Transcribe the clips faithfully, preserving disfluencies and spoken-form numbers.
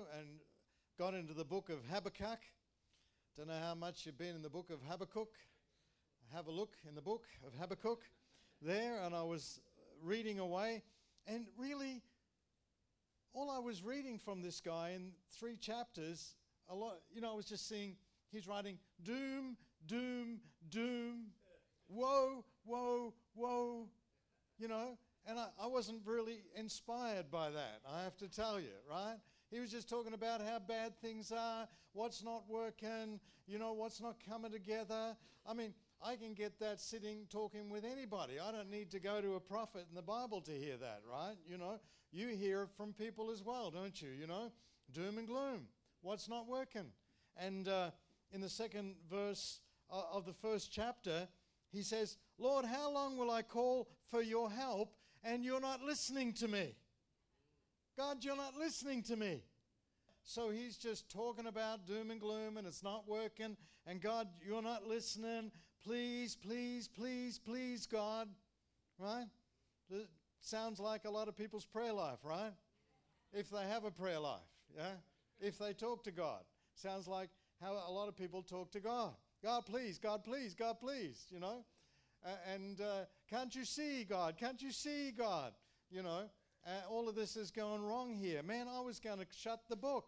know, and got into the book of Habakkuk. Don't know how much you've been in the book of Habakkuk. Have a look in the book of Habakkuk there, and I was reading away, and really all I was reading from this guy in three chapters, a lot, you know, I was just seeing he's writing doom, doom, doom, woe, woe, woe, you know, and I, I wasn't really inspired by that, I have to tell you, right? He was just talking about how bad things are, what's not working, you know, what's not coming together. I mean, I can get that sitting talking with anybody. I don't need to go to a prophet in the Bible to hear that, right? You know, you hear it from people as well, don't you? You know, doom and gloom. What's not working? And uh, in the second verse of the first chapter, he says, Lord, how long will I call for your help and you're not listening to me? God, you're not listening to me. So he's just talking about doom and gloom and it's not working. And God, you're not listening. Please, please, please, please, God. Right? It sounds like a lot of people's prayer life, right? If they have a prayer life, yeah? If they talk to God. Sounds like how a lot of people talk to God. God, please, God, please, God, please, you know? Uh, and uh, can't you see, God? Can't you see, God? You know? Uh, all of this is going wrong here. Man, I was going to shut the book.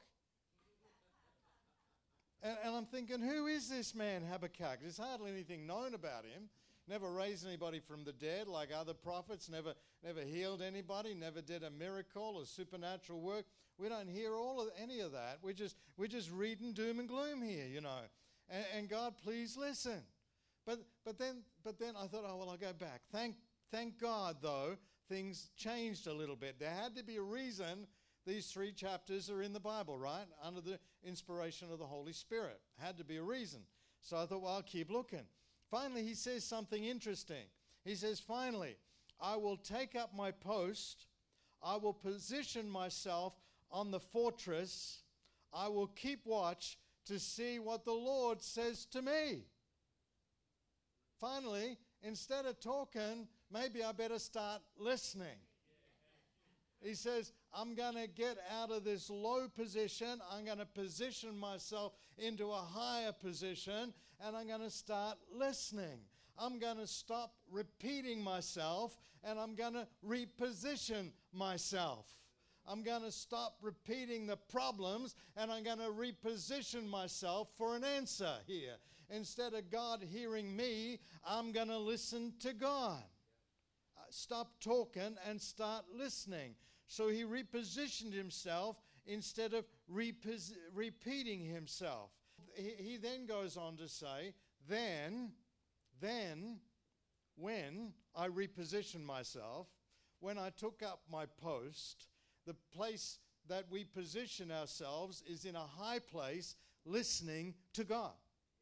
And, and I'm thinking, who is this man, Habakkuk? There's hardly anything known about him. Never raised anybody from the dead like other prophets. Never, never healed anybody. Never did a miracle or supernatural work. We don't hear all of any of that. We're just, we're just reading doom and gloom here, you know. And, and God, please listen. But, but then, but then I thought, oh well, I'll go back. Thank, thank God, though. Things changed a little bit. There had to be a reason these three chapters are in the Bible, right? Under the inspiration of the Holy Spirit. Had to be a reason. So I thought, well, I'll keep looking. Finally, he says something interesting. He says, finally, I will take up my post. I will position myself on the fortress. I will keep watch to see what the Lord says to me. Finally, instead of talking, maybe I better start listening. He says, I'm going to get out of this low position. I'm going to position myself into a higher position, and I'm going to start listening. I'm going to stop repeating myself, and I'm going to reposition myself. I'm going to stop repeating the problems, and I'm going to reposition myself for an answer here. Instead of God hearing me, I'm going to listen to God. Stop talking and start listening. So he repositioned himself instead of repos- repeating himself. He, he then goes on to say, then, then, when I repositioned myself, when I took up my post, the place that we position ourselves is in a high place, listening to God.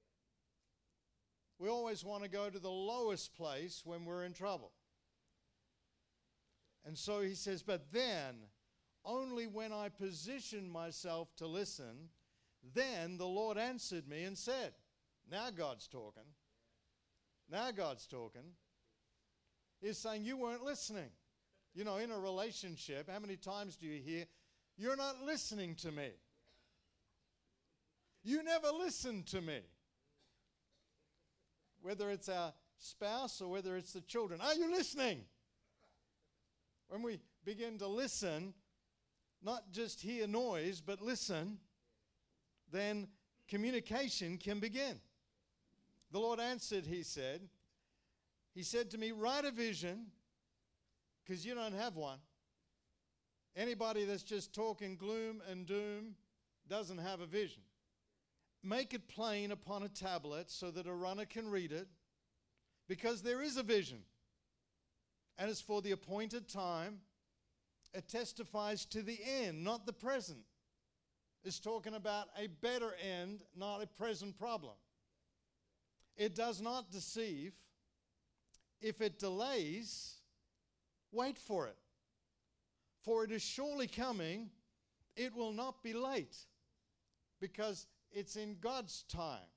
We always want to go to the lowest place when we're in trouble. And so he says, but then, only when I positioned myself to listen, then the Lord answered me and said, now God's talking. Now God's talking. He's saying, you weren't listening. You know, in a relationship, how many times do you hear, you're not listening to me? You never listen to me. Whether it's our spouse or whether it's the children, are you listening? When we begin to listen, not just hear noise, but listen, then communication can begin. The Lord answered, he said, he said to me, write a vision, because you don't have one. Anybody that's just talking gloom and doom doesn't have a vision. Make it plain upon a tablet so that a runner can read it, because there is a vision. And it's for the appointed time. It testifies to the end, not the present. It's talking about a better end, not a present problem. It does not deceive. If it delays, wait for it. For it is surely coming. It will not be late, because it's in God's time.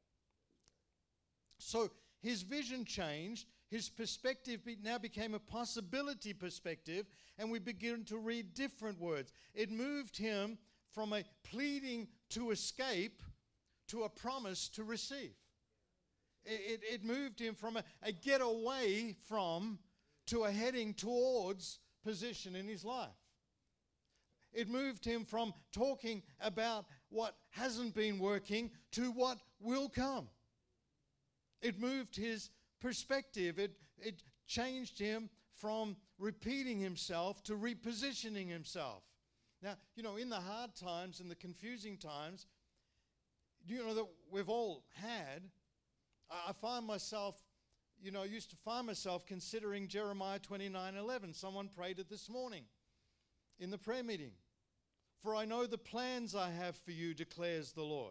So his vision changed. His perspective now became a possibility perspective, and we begin to read different words. It moved him from a pleading to escape to a promise to receive. It, it, it moved him from a, a get away from to a heading towards position in his life. It moved him from talking about what hasn't been working to what will come. It moved his perspective. It, it changed him from repeating himself to repositioning himself. Now, you know, in the hard times and the confusing times, you know, that we've all had, I, I find myself, you know, I used to find myself considering Jeremiah twenty-nine eleven. Someone prayed it this morning in the prayer meeting. For I know the plans I have for you, declares the Lord.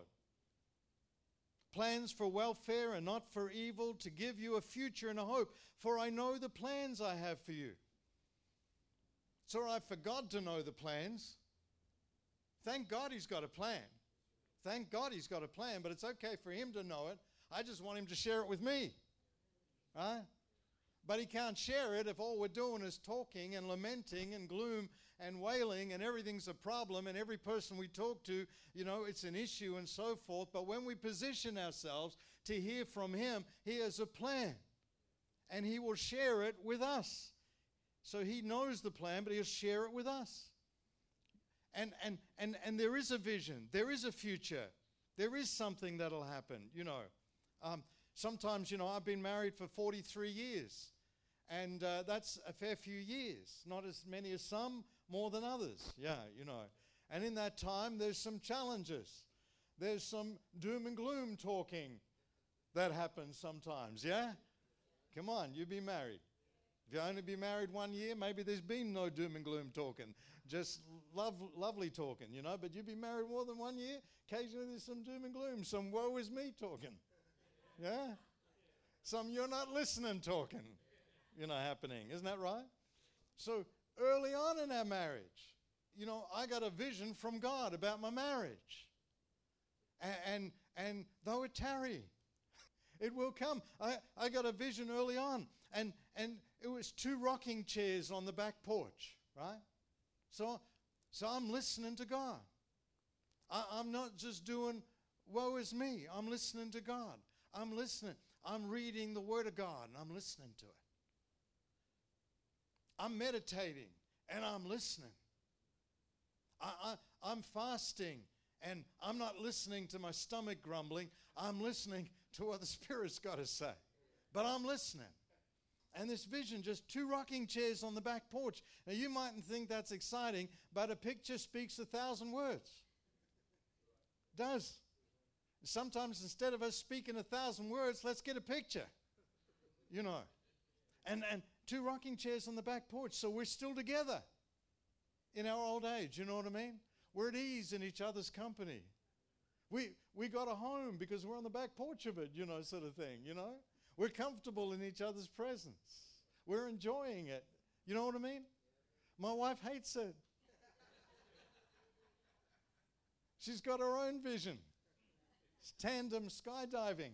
Plans for welfare and not for evil, to give you a future and a hope. For I know the plans I have for you. It's all right for God to know the plans. Thank God he's got a plan. Thank God he's got a plan, but it's okay for him to know it. I just want him to share it with me. Right? But he can't share it if all we're doing is talking and lamenting and gloom and wailing and everything's a problem and every person we talk to, you know, it's an issue and so forth. But when we position ourselves to hear from him, he has a plan and he will share it with us. So he knows the plan, but he'll share it with us. And, and, and, and there is a vision. There is a future. There is something that'll happen, you know. Um, sometimes, you know, I've been married for forty-three years. And uh, that's a fair few years. Not as many as some, more than others. Yeah, you know. And in that time, there's some challenges. There's some doom and gloom talking that happens sometimes, yeah? Come on, you be married. If you only be married one year, maybe there's been no doom and gloom talking. Just love, lovely talking, you know. But you be married more than one year, occasionally there's some doom and gloom, some woe is me talking. Yeah? Some you're not listening talking, you know, happening. Isn't that right? So early on in our marriage, you know, I got a vision from God about my marriage. And, and, and though it tarry, it will come. I, I got a vision early on. And, and it was two rocking chairs on the back porch, right? So, so I'm listening to God. I, I'm not just doing, woe is me. I'm listening to God. I'm listening. I'm reading the Word of God, and I'm listening to it. I'm meditating, and I'm listening. I, I, I'm fasting, and I'm not listening to my stomach grumbling. I'm listening to what the Spirit's got to say. But I'm listening. And this vision, just two rocking chairs on the back porch. Now, you mightn't think that's exciting, but a picture speaks a thousand words. It does. Sometimes instead of us speaking a thousand words, let's get a picture. You know. And, and two rocking chairs on the back porch, so we're still together in our old age, you know what I mean? We're at ease in each other's company. We we got a home because we're on the back porch of it, you know, sort of thing, you know? We're comfortable in each other's presence. We're enjoying it. You know what I mean? My wife hates it. She's got her own vision. It's tandem skydiving.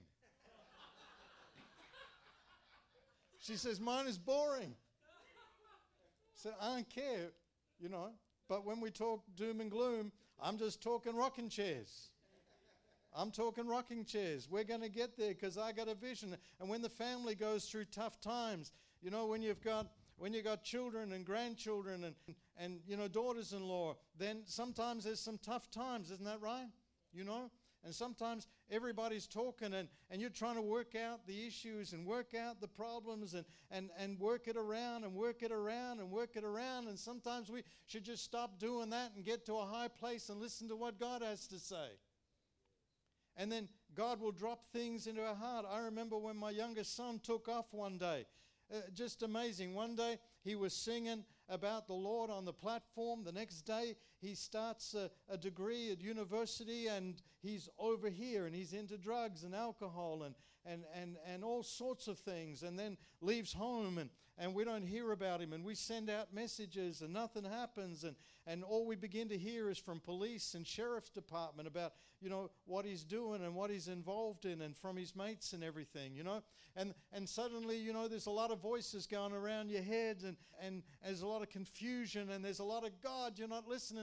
She says, mine is boring. So I don't care, you know. But when we talk doom and gloom, I'm just talking rocking chairs. I'm talking rocking chairs. We're going to get there because I got a vision. And when the family goes through tough times, you know, when you've got when you've got children and grandchildren and, and you know, daughters-in-law, then sometimes there's some tough times. Isn't that right? You know? And sometimes everybody's talking and, and you're trying to work out the issues and work out the problems and, and, and work it around and work it around and work it around. And sometimes we should just stop doing that and get to a high place and listen to what God has to say. And then God will drop things into our heart. I remember when my youngest son took off one day. Uh, just amazing. One day he was singing about the Lord on the platform. The next day he starts a, a degree at university and he's over here and he's into drugs and alcohol and, and, and, and all sorts of things, and then leaves home and, and we don't hear about him, and we send out messages and nothing happens, and, and all we begin to hear is from police and sheriff's department about, you know, what he's doing and what he's involved in, and from his mates and everything, you know. And and suddenly, you know, there's a lot of voices going around your head, and, and there's a lot of confusion, and there's a lot of, God, you're not listening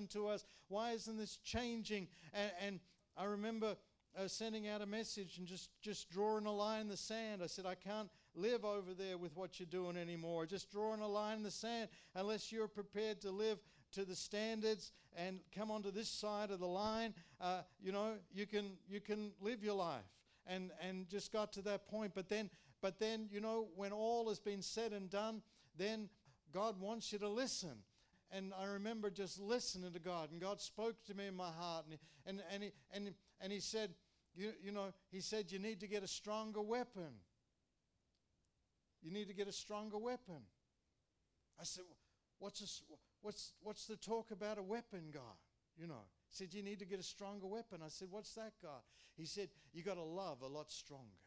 to us? Why isn't this changing? And, and I remember uh, sending out a message and just, just drawing a line in the sand. I said, I can't live over there with what you're doing anymore. Just drawing a line in the sand unless you're prepared to live to the standards and come onto this side of the line. Uh, you know, you can you can live your life. And and just got to that point. But then, but then, you know, when all has been said and done, then God wants you to listen. And I remember just listening to God, and God spoke to me in my heart, and and and he, and, and he said, you you know, he said, you need to get a stronger weapon. You need to get a stronger weapon. I said, what's a, what's what's the talk about a weapon, God? You know. He said, you need to get a stronger weapon. I said, what's that, God? He said, you got to love a lot stronger.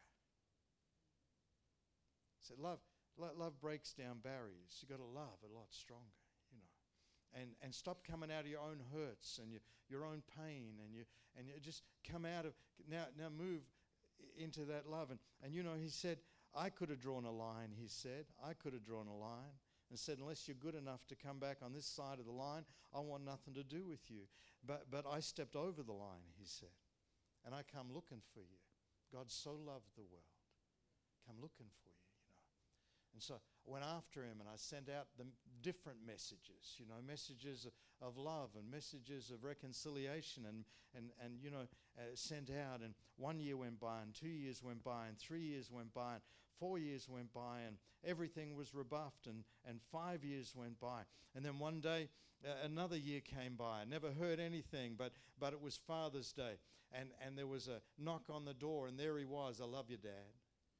I said, love, love, love breaks down barriers. You got to love a lot stronger, you know. And and stop coming out of your own hurts and your, your own pain, and you and you just come out of now now move into that love. And and you know, he said, I could have drawn a line, he said. I could have drawn a line and said, unless you're good enough to come back on this side of the line, I want nothing to do with you. But but I stepped over the line, he said, and I come looking for you. God so loved the world. Come looking for you, you know. And so I went after him, and I sent out the different messages, you know, messages of love and messages of reconciliation, and, and, and you know, uh, sent out. And one year went by, and two years went by, and three years went by, and four years went by, and everything was rebuffed, and, and five years went by. And then one day, uh, another year came by. I never heard anything, but but it was Father's Day, and, and there was a knock on the door, and there he was. I love you, Dad.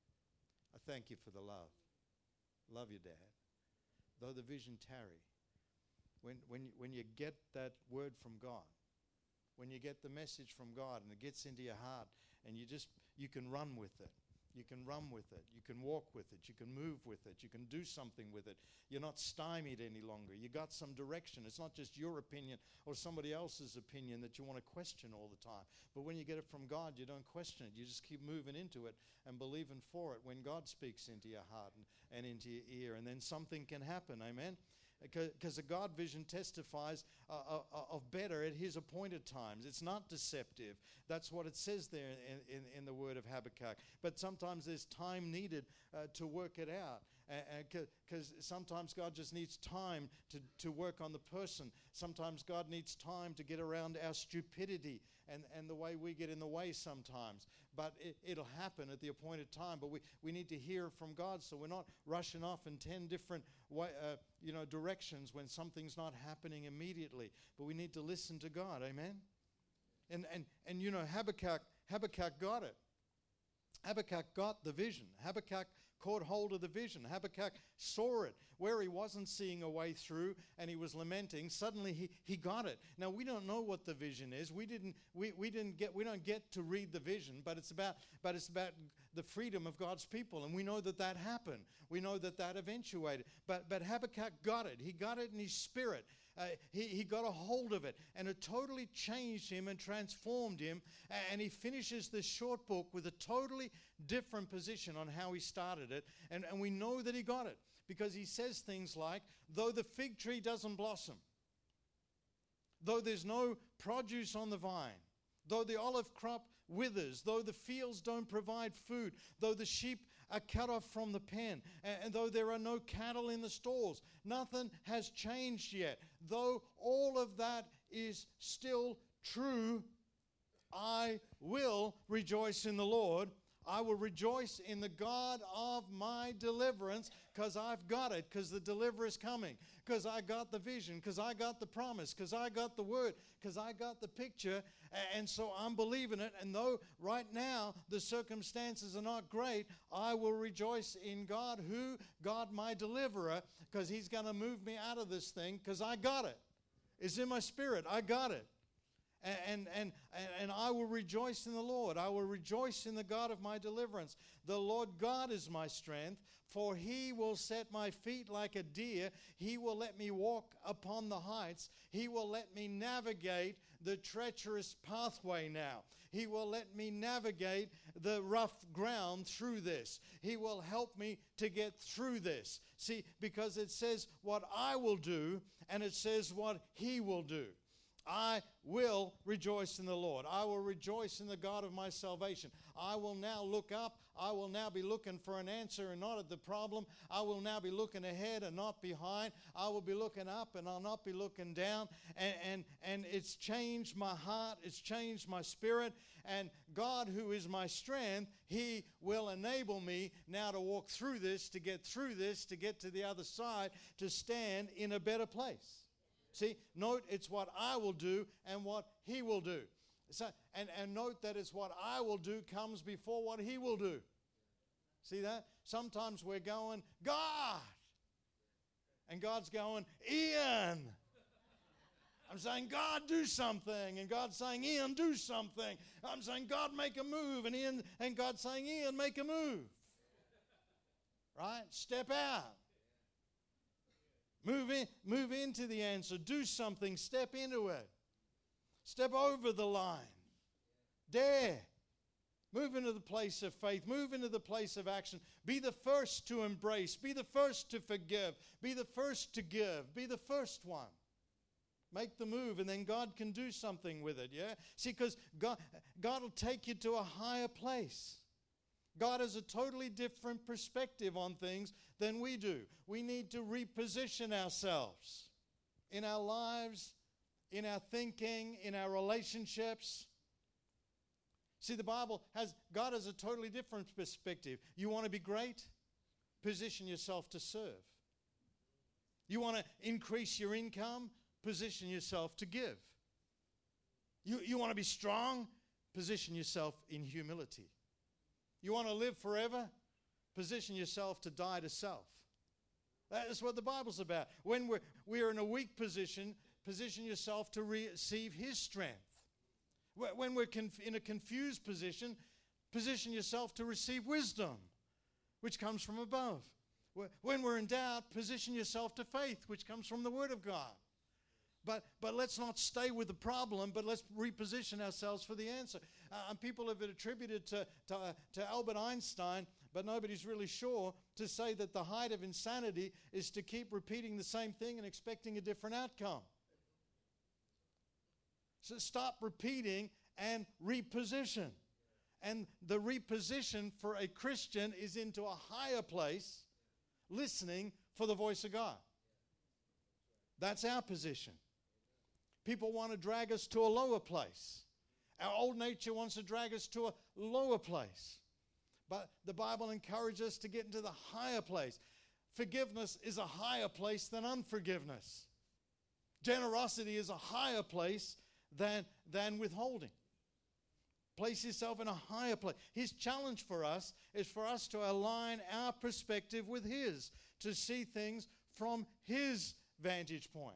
I thank you for the love. Love you, Dad. Though the vision tarry, when when you, when you get that word from God, when you get the message from God, and it gets into your heart, and you just you can run with it. You can run with it. You can walk with it. You can move with it. You can do something with it. You're not stymied any longer. You got some direction. It's not just your opinion or somebody else's opinion that you want to question all the time. But when you get it from God, you don't question it. You just keep moving into it and believing for it when God speaks into your heart and, and into your ear. And then something can happen. Amen? Because the God vision testifies uh, uh, of better at his appointed times. It's not deceptive. That's what it says there in, in, in the word of Habakkuk. But sometimes there's time needed uh, to work it out. Because sometimes God just needs time to, to work on the person. Sometimes God needs time to get around our stupidity and, and the way we get in the way sometimes. But it, it'll happen at the appointed time. But we, we need to hear from God, so we're not rushing off in ten different way, uh, you know, directions when something's not happening immediately. But we need to listen to God. Amen? And, and, and you know, Habakkuk, Habakkuk got it. Habakkuk got the vision. Habakkuk caught hold of the vision. Habakkuk saw it where he wasn't seeing a way through and he was lamenting. Suddenly he, he got it. Now we don't know what the vision is. We didn't we, we didn't get we don't get to read the vision, but it's about but it's about the freedom of God's people, and we know that that happened. We know that that eventuated. But but Habakkuk got it. He got it in his spirit. Uh, he, he got a hold of it, and it totally changed him and transformed him. And he finishes this short book with a totally different position on how he started it. And, and we know that he got it because he says things like, though the fig tree doesn't blossom, though there's no produce on the vine, though the olive crop withers, though the fields don't provide food, though the sheep are cut off from the pen, and, and though there are no cattle in the stalls, nothing has changed yet. Though all of that is still true, I will rejoice in the Lord. I will rejoice in the God of my deliverance, because I've got it, because the deliverer is coming, because I got the vision, because I got the promise, because I got the word, because I got the picture, and so I'm believing it. And though right now the circumstances are not great, I will rejoice in God, who, God my deliverer, because he's going to move me out of this thing, because I got it. It's in my spirit. I got it. And, and, and, and I will rejoice in the Lord. I will rejoice in the God of my deliverance. The Lord God is my strength, for he will set my feet like a deer. He will let me walk upon the heights. He will let me navigate the treacherous pathway now. He will let me navigate the rough ground through this. He will help me to get through this. See, because it says what I will do, and it says what he will do. I will rejoice in the Lord. I will rejoice in the God of my salvation. I will now look up. I will now be looking for an answer and not at the problem. I will now be looking ahead and not behind. I will be looking up and I'll not be looking down. And, and, and it's changed my heart. It's changed my spirit. And God, who is my strength, He will enable me now to walk through this, to get through this, to get to the other side, to stand in a better place. See, note it's what I will do and what He will do. So, and, and note that it's what I will do comes before what He will do. See that? Sometimes we're going, God. And God's going, Ian. I'm saying, God, do something. And God's saying, Ian, do something. I'm saying, God, make a move. And, Ian, and God's saying, Ian, make a move. Right? Step out. Move in, move into the answer. Do something. Step into it. Step over the line. Dare. Move into the place of faith. Move into the place of action. Be the first to embrace. Be the first to forgive. Be the first to give. Be the first one. Make the move, and then God can do something with it, yeah? See, because God, God will take you to a higher place. God has a totally different perspective on things than we do. We need to reposition ourselves in our lives, in our thinking, in our relationships. See, the Bible has, God has a totally different perspective. You want to be great? Position yourself to serve. You want to increase your income? Position yourself to give. You, you want to be strong? Position yourself in humility. You want to live forever? Position yourself to die to self. That's what the Bible's about. When we're, we're in a weak position, position yourself to receive His strength. When we're conf- in a confused position, position yourself to receive wisdom, which comes from above. When we're in doubt, position yourself to faith, which comes from the Word of God. But but let's not stay with the problem, but let's reposition ourselves for the answer. Uh, and people have attributed to, to, uh, to Albert Einstein, but nobody's really sure, to say that the height of insanity is to keep repeating the same thing and expecting a different outcome. So stop repeating and reposition. And the reposition for a Christian is into a higher place, listening for the voice of God. That's our position. People want to drag us to a lower place. Our old nature wants to drag us to a lower place. But the Bible encourages us to get into the higher place. Forgiveness is a higher place than unforgiveness. Generosity is a higher place than, than withholding. Place yourself in a higher place. His challenge for us is for us to align our perspective with His, to see things from His vantage point.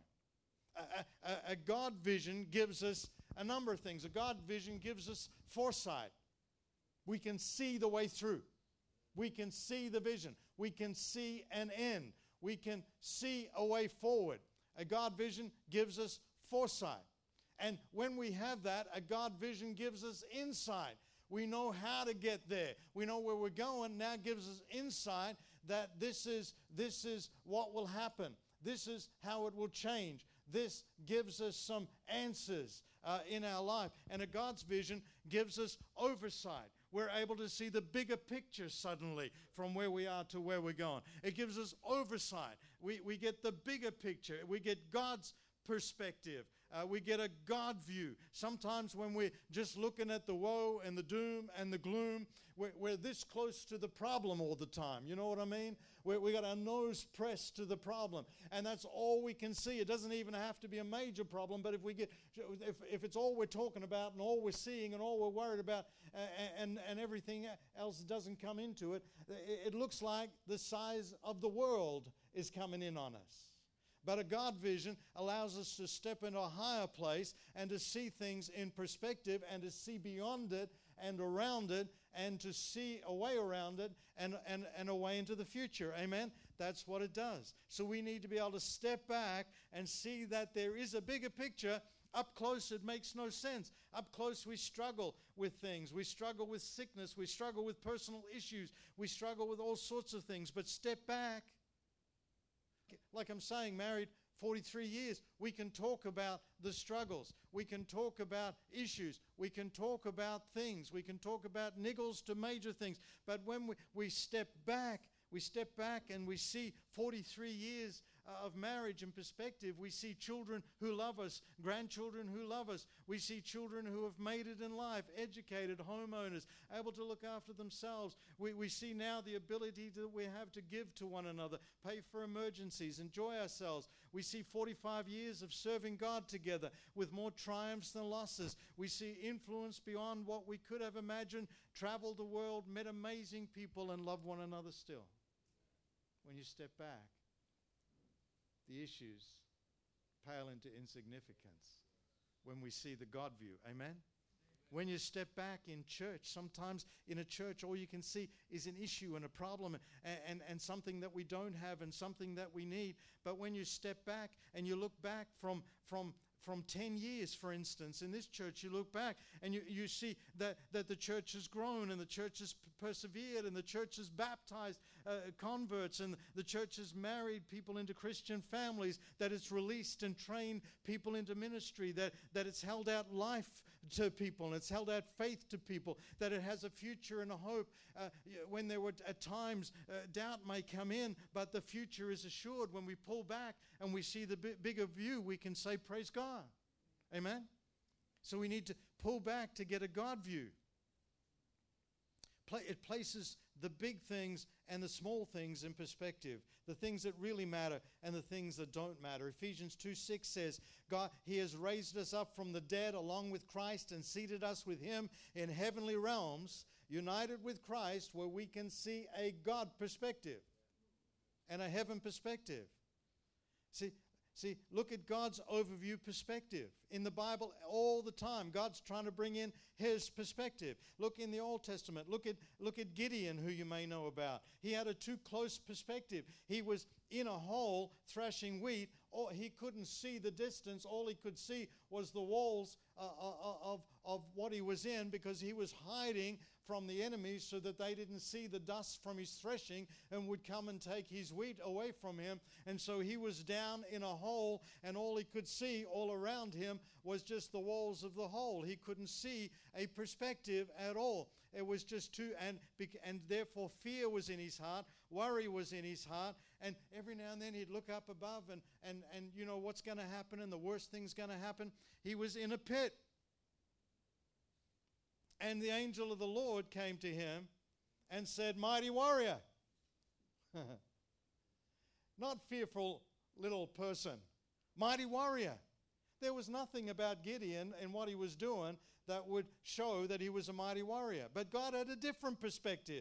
A, a, a God vision gives us a number of things. A God vision gives us foresight. We can see the way through. We can see the vision. We can see an end. We can see a way forward. A God vision gives us foresight. And when we have that, a God vision gives us insight. We know how to get there. We know where we're going. Now gives us insight that this is, this is what will happen. This is how it will change. This gives us some answers uh, in our life. And a God's vision gives us oversight. We're able to see the bigger picture suddenly from where we are to where we're going. It gives us oversight. We, we get the bigger picture. We get God's perspective. Uh, we get a God view. Sometimes when we're just looking at the woe and the doom and the gloom, we're, we're this close to the problem all the time. You know what I mean? We're, we got our nose pressed to the problem, and that's all we can see. It doesn't even have to be a major problem, but if we get, if, if it's all we're talking about and all we're seeing and all we're worried about, uh, and, and everything else doesn't come into it, it, it looks like the size of the world is coming in on us. But a God vision allows us to step into a higher place and to see things in perspective and to see beyond it and around it and to see a way around it and, and, and a way into the future. Amen? That's what it does. So we need to be able to step back and see that there is a bigger picture. Up close, it makes no sense. Up close, we struggle with things. We struggle with sickness. We struggle with personal issues. We struggle with all sorts of things. But step back. Like I'm saying, married forty-three years, we can talk about the struggles. We can talk about issues. We can talk about things. We can talk about niggles to major things. But when we, we step back, we step back and we see forty-three years of marriage in perspective. We see children who love us, grandchildren who love us. We see children who have made it in life, educated, homeowners, able to look after themselves. We, we see now the ability that we have to give to one another, pay for emergencies, enjoy ourselves. We see forty-five years of serving God together with more triumphs than losses. We see influence beyond what we could have imagined, traveled the world, met amazing people, and loved one another still. When you step back, the issues pale into insignificance when we see the God view. Amen? When you step back in church, sometimes in a church all you can see is an issue and a problem and, and, and something that we don't have and something that we need. But when you step back and you look back from, from, from ten years, for instance, in this church, you look back and you, you see that, that the church has grown and the church has persevered and the church has baptized uh, converts and the church has married people into Christian families, that it's released and trained people into ministry, that, that it's held out life to people and it's held out faith to people, that it has a future and a hope. Uh, when there were at times uh, doubt may come in, but the future is assured. When we pull back and we see the b- bigger view, we can say, praise God. Amen? So we need to pull back to get a God view. It places the big things and the small things in perspective, the things that really matter and the things that don't matter. Ephesians two six says, God, He has raised us up from the dead along with Christ and seated us with Him in heavenly realms, united with Christ, where we can see a God perspective and a heaven perspective. See, See, look at God's overview perspective. In the Bible, all the time, God's trying to bring in His perspective. Look in the Old Testament. Look at, look at Gideon, who you may know about. He had a too close perspective. He was in a hole thrashing wheat. Or he couldn't see the distance. All he could see was the walls uh, of, of what he was in, because he was hiding from the enemies so that they didn't see the dust from his threshing and would come and take his wheat away from him. And so he was down in a hole, and all he could see all around him was just the walls of the hole. He couldn't see a perspective at all. It was just too, and, and therefore fear was in his heart, worry was in his heart, and every now and then he'd look up above and, and, and you know what's going to happen, and the worst thing's going to happen. He was in a pit. And the angel of the Lord came to him and said, mighty warrior. Not fearful little person. Mighty warrior. There was nothing about Gideon and what he was doing that would show that he was a mighty warrior. But God had a different perspective.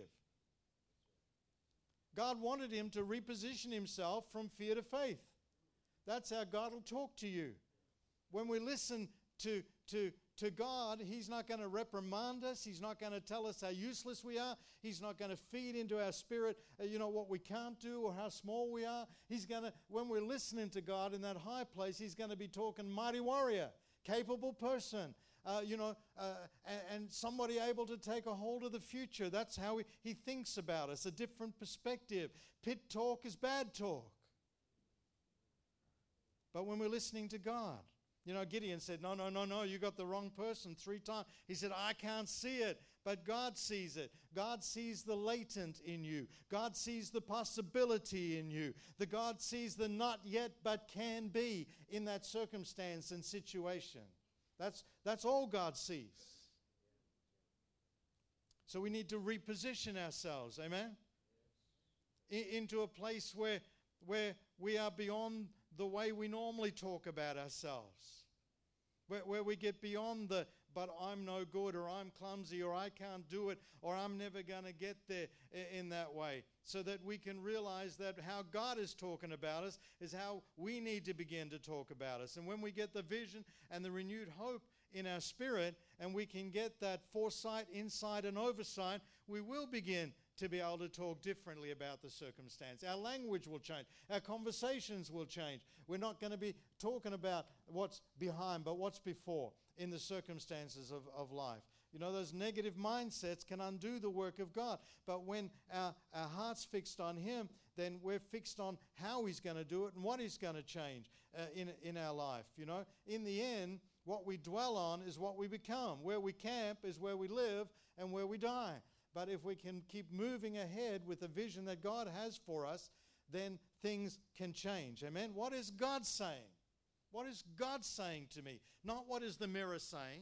God wanted him to reposition himself from fear to faith. That's how God will talk to you. When we listen to, to, to God, He's not going to reprimand us. He's not going to tell us how useless we are. He's not going to feed into our spirit, uh, you know, what we can't do or how small we are. He's going to, when we're listening to God in that high place, He's going to be talking mighty warrior, capable person, uh, you know, uh, and, and somebody able to take a hold of the future. That's how he, he thinks about us, a different perspective. Pit talk is bad talk. But when we're listening to God, you know, Gideon said, no, no, no, no, you got the wrong person three times. He said, I can't see it, but God sees it. God sees the latent in you. God sees the possibility in you. The God sees the not yet but can be in that circumstance and situation. That's, that's all God sees. So we need to reposition ourselves, amen? I, into a place where, where we are beyond the way we normally talk about ourselves. Where, where we get beyond the, but I'm no good, or I'm clumsy, or I can't do it, or I'm never going to get there in that way. So that we can realize that how God is talking about us is how we need to begin to talk about us. And when we get the vision and the renewed hope in our spirit, and we can get that foresight, insight, and oversight, we will begin to be able to talk differently about the circumstance. Our language will change. Our conversations will change. We're not going to be talking about what's behind, but what's before in the circumstances of, of life. you know, those negative mindsets can undo the work of God. But when our, our heart's fixed on Him, then we're fixed on how He's going to do it and what He's going to change uh, in, in our life, you know. In the end, what we dwell on is what we become. Where we camp is where we live and where we die. But if we can keep moving ahead with the vision that God has for us, then things can change. Amen? What is God saying? What is God saying to me? Not what is the mirror saying.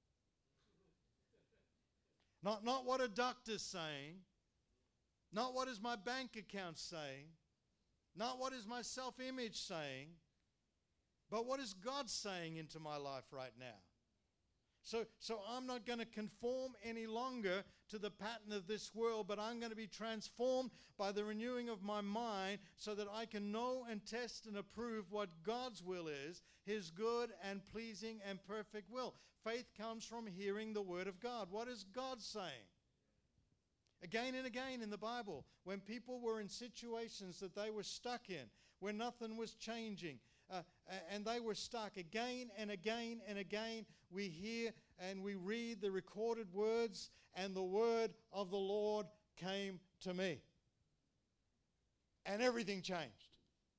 Not, not what a doctor's saying. Not what is my bank account saying. Not what is my self-image saying. But what is God saying into my life right now? So, so I'm not going to conform any longer to the pattern of this world, but I'm going to be transformed by the renewing of my mind so that I can know and test and approve what God's will is, His good and pleasing and perfect will. Faith comes from hearing the Word of God. What is God saying? Again and again in the Bible, when people were in situations that they were stuck in, where nothing was changing, Uh, and they were stuck again and again and again, we hear and we read the recorded words, and the word of the Lord came to me. And everything changed.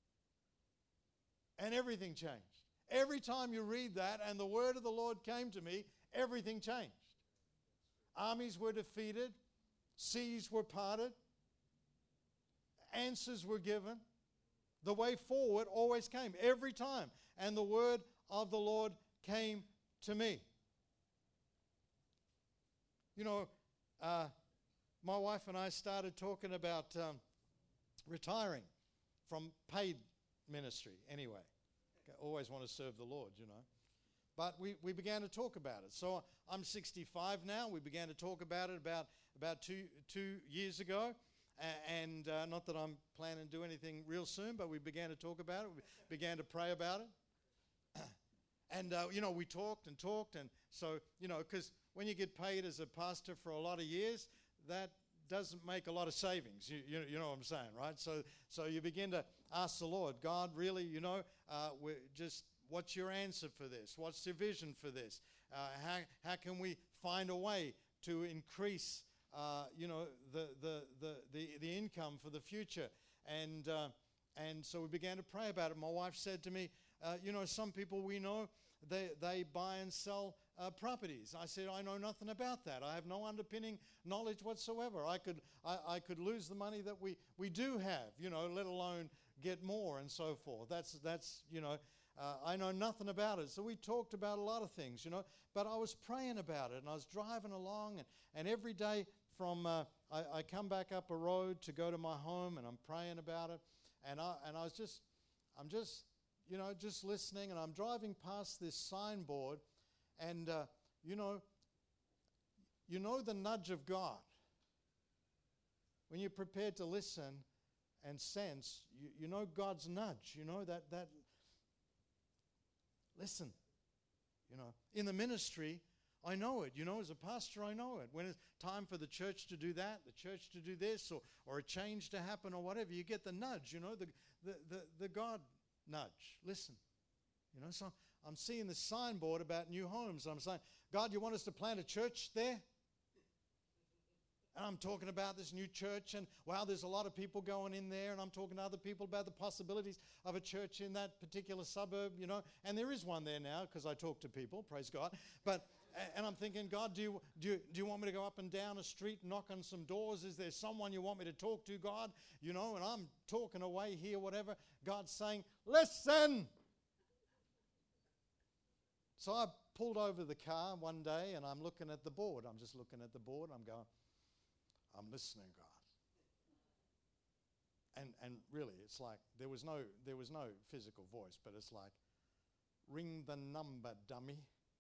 And everything changed. Every time you read that, and the word of the Lord came to me, everything changed. Armies were defeated. Seas were parted. Answers were given. The way forward always came, every time. And the word of the Lord came to me. You know, uh, my wife and I started talking about um, retiring from paid ministry anyway. I always want to serve the Lord, you know. But we, we began to talk about it. So I'm sixty-five now. We began to talk about it about, about two, two years ago. And uh, not that I'm planning to do anything real soon, but we began to talk about it. We began to pray about it. And, uh, you know, we talked and talked. And so, you know, because when you get paid as a pastor for a lot of years, that doesn't make a lot of savings. You, you, you know what I'm saying, right? So so you begin to ask the Lord, God, really, you know, uh, we're just what's your answer for this? What's your vision for this? Uh, how, how can we find a way to increase Uh, you know, the, the the the the income for the future? And uh, and so we began to pray about it. My wife said to me, uh, you know, some people we know, they they buy and sell uh, properties. I said, I know nothing about that. I have no underpinning knowledge whatsoever. I could I, I could lose the money that we, we do have, you know, let alone get more and so forth. That's that's you know, uh, I know nothing about it. So we talked about a lot of things, you know. But I was praying about it, and I was driving along, and, and every day. From uh, I, I come back up a road to go to my home, and I'm praying about it, and I and I was just, I'm just, you know, just listening, and I'm driving past this signboard, and uh, you know, you know the nudge of God. When you're prepared to listen and sense, you, you know God's nudge. You know that that. Listen, you know, in the ministry. I know it. You know, as a pastor, I know it. When it's time for the church to do that, the church to do this, or, or a change to happen or whatever, you get the nudge, you know, the, the, the, the God nudge. Listen. You know, so I'm seeing this signboard about new homes. I'm saying, God, you want us to plant a church there? And I'm talking about this new church, and wow, there's a lot of people going in there, and I'm talking to other people about the possibilities of a church in that particular suburb, you know, and there is one there now because I talk to people, praise God. But and I'm thinking, God, do you, do, you, do you want me to go up and down a street, knock on some doors? Is there someone you want me to talk to, God? You know, and I'm talking away here, whatever. God's saying, listen. So I pulled over the car one day, and I'm looking at the board. I'm just looking at the board. I'm going, I'm listening, God. And and really, it's like there was no there was no physical voice, but it's like, ring the number, dummy.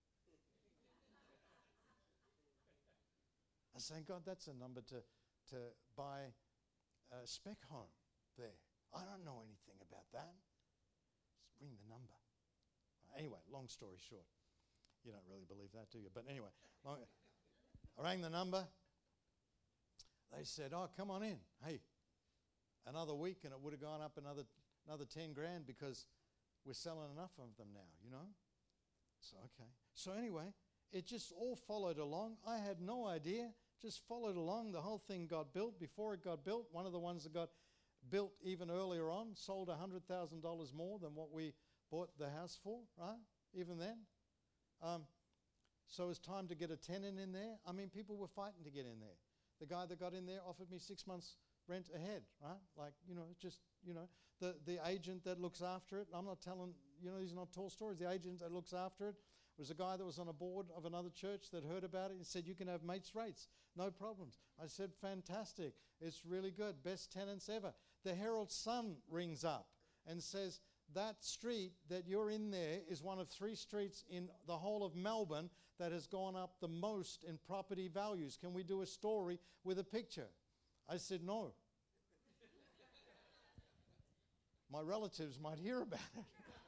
I'm saying, God, that's a number to, to buy a spec home there. I don't know anything about that. Just ring the number. Anyway, long story short. You don't really believe that, do you? But anyway, long, I rang the number. They said, oh, come on in. Hey, another week and it would have gone up another another ten grand because we're selling enough of them now, you know? So, okay. So anyway, it just all followed along. I had no idea, just followed along. The whole thing got built. Before it got built, one of the ones that got built even earlier on sold one hundred thousand dollars more than what we bought the house for, right? Even then. Um, so it was time to get a tenant in there. I mean, people were fighting to get in there. The guy that got in there offered me six months rent ahead, right? Like, you know, just, you know, the, the agent that looks after it, I'm not telling, you know, these are not tall stories. The agent that looks after it was a guy that was on a board of another church that heard about it and said, you can have mates rates, no problems. I said, fantastic. It's really good. Best tenants ever. The Herald Sun rings up and says, that street that you're in there is one of three streets in the whole of Melbourne that has gone up the most in property values. Can we do a story with a picture? I said, no. My relatives might hear about it.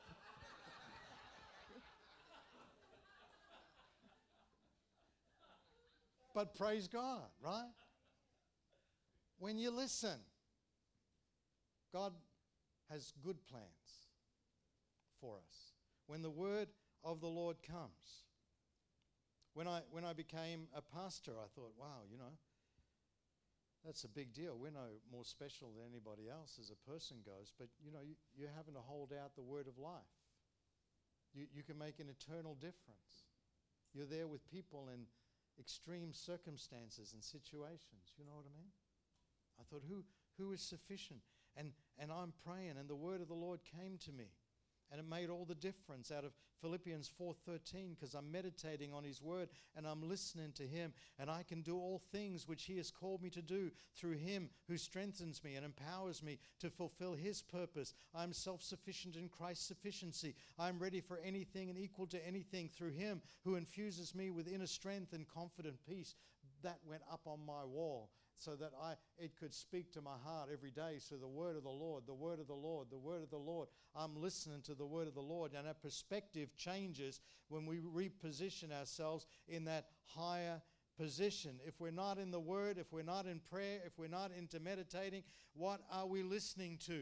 But praise God, right? When you listen, God has good plans for us. When the word of the Lord comes. When I when I became a pastor, I thought, wow, you know, that's a big deal. We're no more special than anybody else as a person goes, but you know, you, you're having to hold out the word of life. You you can make an eternal difference. You're there with people in extreme circumstances and situations. You know what I mean? I thought, who who is sufficient? And and I'm praying, and the word of the Lord came to me. And it made all the difference out of Philippians four thirteen, because I'm meditating on his word and I'm listening to him, and I can do all things which he has called me to do through him who strengthens me and empowers me to fulfill his purpose. I'm self-sufficient in Christ's sufficiency. I'm ready for anything and equal to anything through him who infuses me with inner strength and confident peace. That went up on my wall, so that I it could speak to my heart every day. So the word of the Lord, the word of the Lord, the word of the Lord. I'm listening to the word of the Lord, and our perspective changes when we reposition ourselves in that higher position. If we're not in the word, if we're not in prayer, if we're not into meditating, what are we listening to?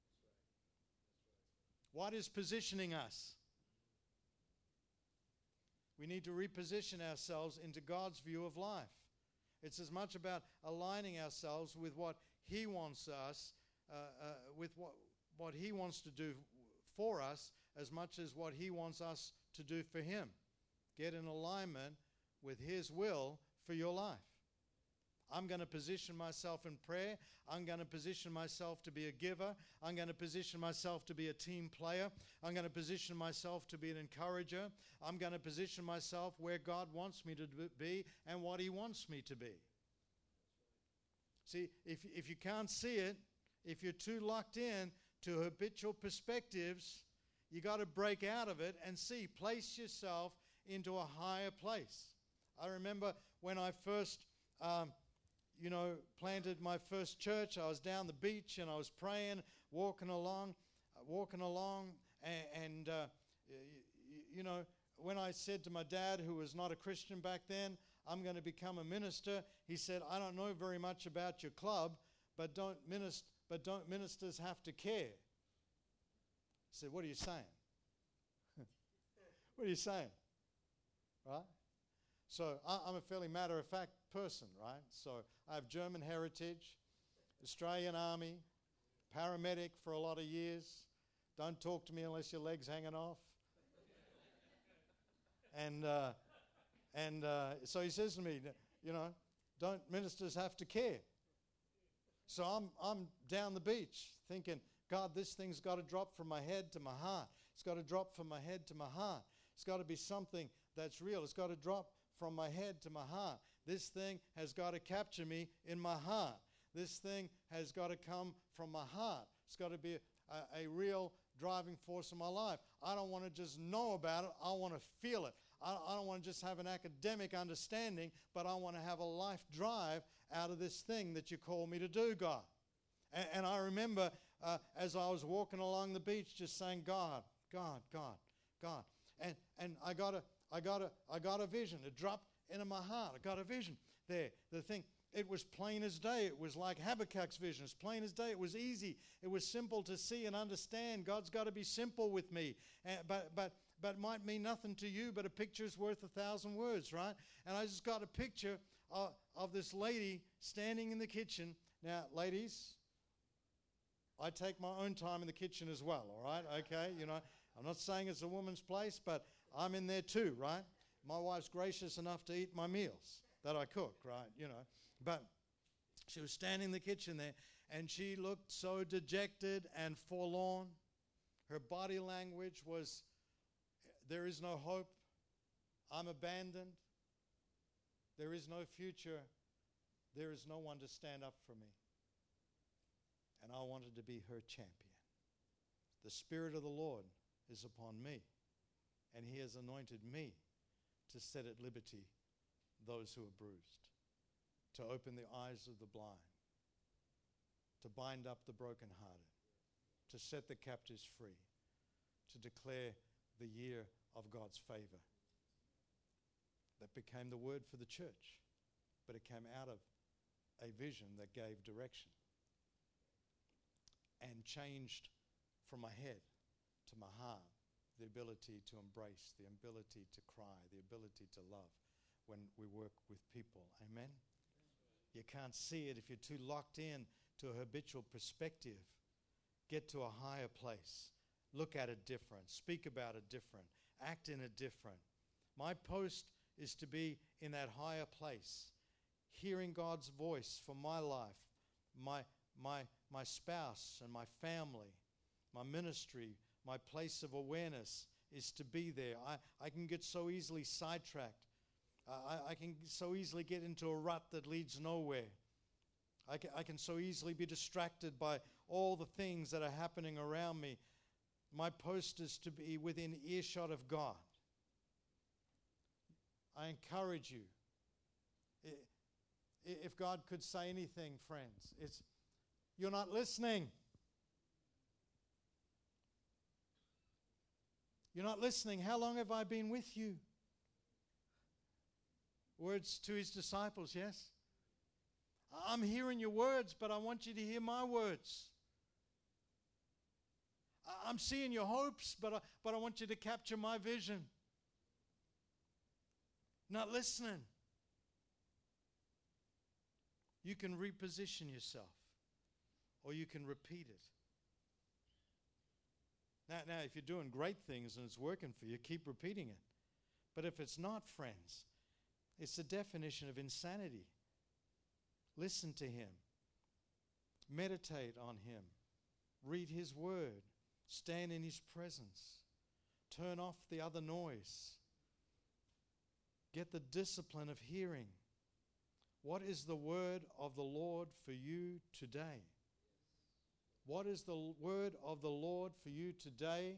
What is positioning us? We need to reposition ourselves into God's view of life. It's as much about aligning ourselves with what he wants us, uh, uh, with what, what he wants to do for us, as much as what he wants us to do for him. Get in alignment with his will for your life. I'm going to position myself in prayer. I'm going to position myself to be a giver. I'm going to position myself to be a team player. I'm going to position myself to be an encourager. I'm going to position myself where God wants me to be and what he wants me to be. See, if, if you can't see it, if you're too locked in to habitual perspectives, you got to break out of it and see. Place yourself into a higher place. I remember when I first... Um, you know, planted my first church. I was down the beach and I was praying, walking along, uh, walking along. And, and uh, y- y- you know, when I said to my dad, who was not a Christian back then, I'm going to become a minister, he said, I don't know very much about your club, but don't, minist- but don't ministers have to care? I said, what are you saying? What are you saying? Right? So I, I'm a fairly matter-of-fact person, right? So I have German heritage, Australian Army, paramedic for a lot of years. Don't talk to me unless your leg's hanging off. and uh, and uh, so he says to me, you know, don't ministers have to care? So I'm I'm down the beach thinking, God, this thing's got to drop from my head to my heart. It's got to drop from my head to my heart. It's got to be something that's real. It's got to drop from my head to my heart. This thing has got to capture me in my heart. This thing has got to come from my heart. It's got to be a, a real driving force in my life. I don't want to just know about it. I want to feel it. I, I don't want to just have an academic understanding, but I want to have a life drive out of this thing that you call me to do, God. And, and I remember uh, as I was walking along the beach just saying, God, God, God, God. And, and I got a, I got a, I got a vision. It dropped into my heart. I got a vision there. The thing, it was plain as day. It was like Habakkuk's vision. It's plain as day. It was easy. It was simple to see and understand. God's got to be simple with me. Uh, but but but might mean nothing to you, but a picture is worth a thousand words, right? And I just got a picture of, of this lady standing in the kitchen. Now, ladies, I take my own time in the kitchen as well, all right? Okay, you know, I'm not saying it's a woman's place, but I'm in there too, right? My wife's gracious enough to eat my meals that I cook, right? You know, but she was standing in the kitchen there, and she looked so dejected and forlorn. Her body language was, there is no hope. I'm abandoned. There is no future. There is no one to stand up for me. And I wanted to be her champion. The Spirit of the Lord is upon me, and He has anointed me to set at liberty those who are bruised, to open the eyes of the blind, to bind up the brokenhearted, to set the captives free, to declare the year of God's favor. That became the word for the church, but it came out of a vision that gave direction and changed from my head to my heart the ability to embrace, the ability to cry, the ability to love when we work with people. Amen? You can't see it if you're too locked in to a habitual perspective. Get to a higher place. Look at it different. Speak about it different. Act in it different. My post is to be in that higher place, hearing God's voice for my life, my, my, my spouse and my family, my ministry, my place of awareness is to be there. I, I can get so easily sidetracked. Uh, I, I can so easily get into a rut that leads nowhere. I can, I can so easily be distracted by all the things that are happening around me. My post is to be within earshot of God. I encourage you. If God could say anything, friends, it's, you're not listening. You're not listening. How long have I been with you? Words to His disciples, yes? I'm hearing your words, but I want you to hear my words. I'm seeing your hopes, but I, but I want you to capture my vision. Not listening. You can reposition yourself, or you can repeat it. Now, now, if you're doing great things and it's working for you, keep repeating it. But if it's not, friends, it's the definition of insanity. Listen to Him. Meditate on Him. Read His Word. Stand in His presence. Turn off the other noise. Get the discipline of hearing. What is the word of the Lord for you today? What is the word of the Lord for you today?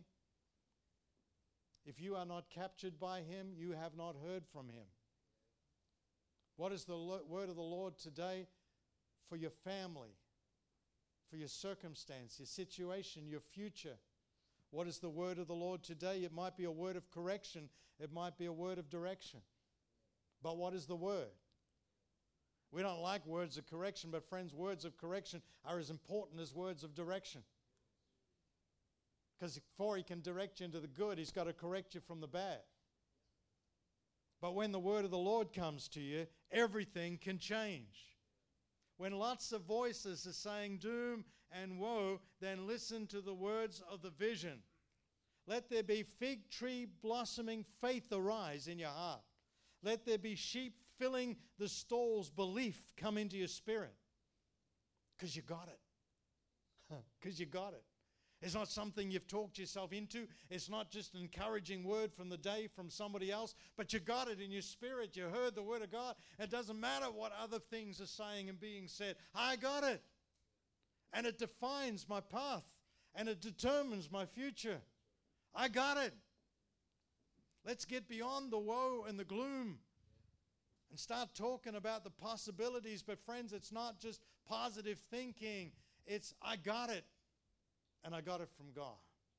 If you are not captured by Him, you have not heard from Him. What is the lo- word of the Lord today for your family, for your circumstance, your situation, your future? What is the word of the Lord today? It might be a word of correction. It might be a word of direction. But what is the word? We don't like words of correction, but friends, words of correction are as important as words of direction. Because before He can direct you into the good, He's got to correct you from the bad. But when the word of the Lord comes to you, everything can change. When lots of voices are saying doom and woe, then listen to the words of the vision. Let there be fig tree blossoming faith arise in your heart. Let there be sheep filling the stalls, belief come into your spirit. Because you got it. Because you got it. It's not something you've talked yourself into. It's not just an encouraging word from the day from somebody else, but you got it in your spirit. You heard the word of God. It doesn't matter what other things are saying and being said. I got it. And it defines my path. And it determines my future. I got it. Let's get beyond the woe and the gloom and start talking about the possibilities. But friends, it's not just positive thinking. It's, I got it. And I got it from God.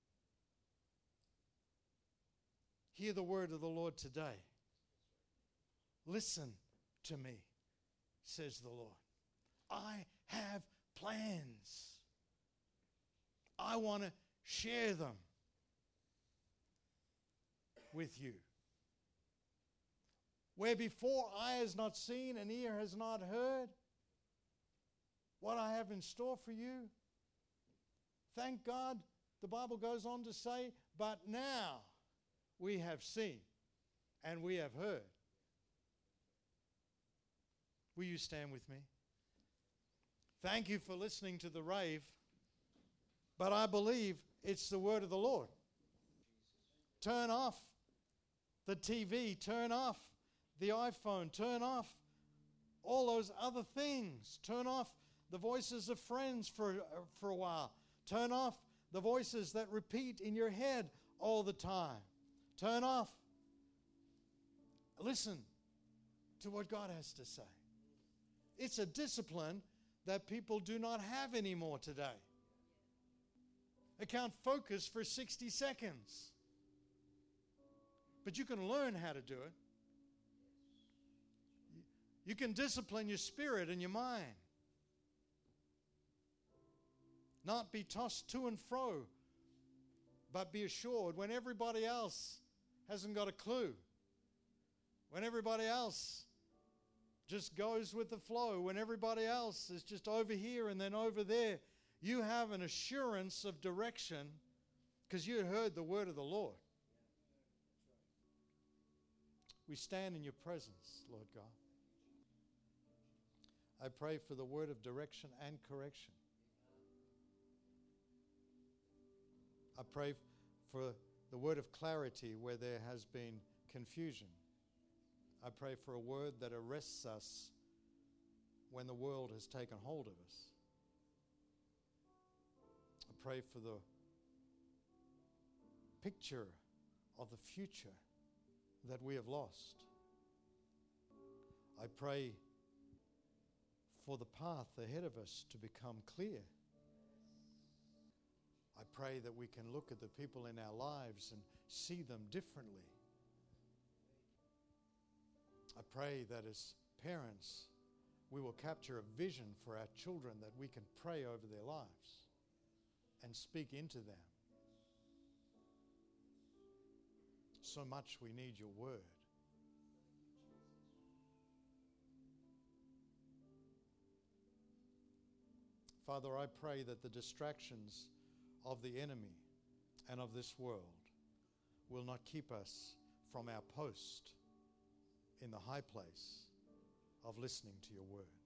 Hear the word of the Lord today. Listen to me, says the Lord. I have plans. I want to share them. with you. Where before eye has not seen and ear has not heard what I have in store for you. Thank God, the Bible goes on to say, but now we have seen and we have heard. Will you stand with me? Thank you for listening to the rave, but I believe it's the word of the Lord. Turn off the T V, turn off the iPhone, turn off all those other things. Turn off the voices of friends for, uh, for a while. Turn off the voices that repeat in your head all the time. Turn off. Listen to what God has to say. It's a discipline that people do not have anymore today. They can't focus for sixty seconds. But you can learn how to do it. You can discipline your spirit and your mind. Not be tossed to and fro, but be assured when everybody else hasn't got a clue, when everybody else just goes with the flow, when everybody else is just over here and then over there, you have an assurance of direction because you heard the word of the Lord. We stand in your presence, Lord God. I pray for the word of direction and correction. I pray for the word of clarity where there has been confusion. I pray for a word that arrests us when the world has taken hold of us. I pray for the picture of the future that we have lost. I pray for the path ahead of us to become clear. I pray that we can look at the people in our lives and see them differently. I pray that as parents, we will capture a vision for our children that we can pray over their lives and speak into them. So much we need your word. Father, I pray that the distractions of the enemy and of this world will not keep us from our post in the high place of listening to your word.